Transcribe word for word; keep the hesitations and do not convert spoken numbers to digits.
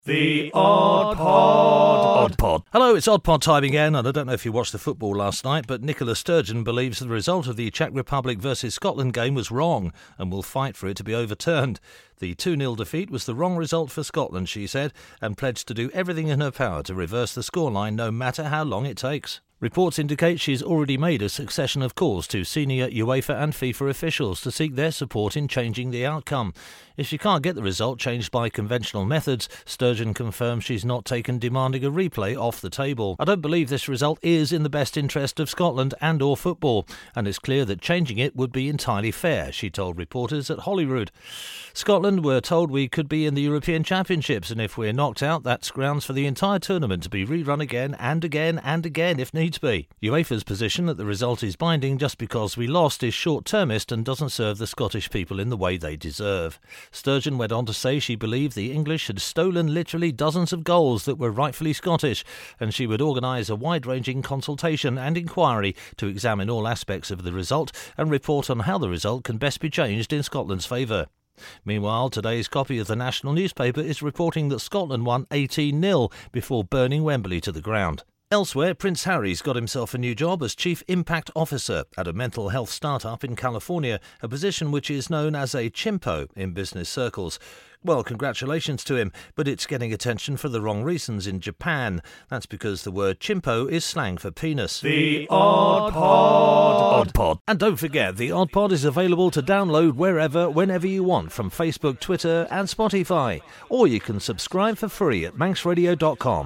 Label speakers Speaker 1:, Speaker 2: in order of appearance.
Speaker 1: The Odd Pod.
Speaker 2: Odd Pod. Hello, it's Odd Pod time again, and I don't know if you watched the football last night, but Nicola Sturgeon believes the result of the Czech Republic versus Scotland game was wrong and will fight for it to be overturned. The two nil defeat was the wrong result for Scotland, she said, and pledged to do everything in her power to reverse the scoreline no matter how long it takes. Reports indicate she's already made a succession of calls to senior UEFA and FIFA officials to seek their support in changing the outcome. If she can't get the result changed by conventional methods, Sturgeon confirms she's not taken demanding a replay off the table. I don't believe this result is in the best interest of Scotland and or football, and it's clear that changing it would be entirely fair, she told reporters at Holyrood. Scotland were told we could be in the European Championships, and if we're knocked out, that's grounds for the entire tournament to be rerun again and again and again if needs be. UEFA's position that the result is binding just because we lost is short-termist and doesn't serve the Scottish people in the way they deserve. Sturgeon went on to say she believed the English had stolen literally dozens of goals that were rightfully Scottish, and she would organise a wide-ranging consultation and inquiry to examine all aspects of the result and report on how the result can best be changed in Scotland's favour. Meanwhile, today's copy of the national newspaper is reporting that Scotland won eighteen nil before burning Wembley to the ground. Elsewhere, Prince Harry's got himself a new job as Chief Impact Officer at a mental health startup in California, a position which is known as a chimpo in business circles. Well, congratulations to him, but it's getting attention for the wrong reasons in Japan. That's because the word chimpo is slang for penis.
Speaker 1: The Odd Pod.
Speaker 2: Odd Pod. And don't forget, the Odd Pod is available to download wherever, whenever you want from Facebook, Twitter and Spotify. Or you can subscribe for free at manx radio dot com.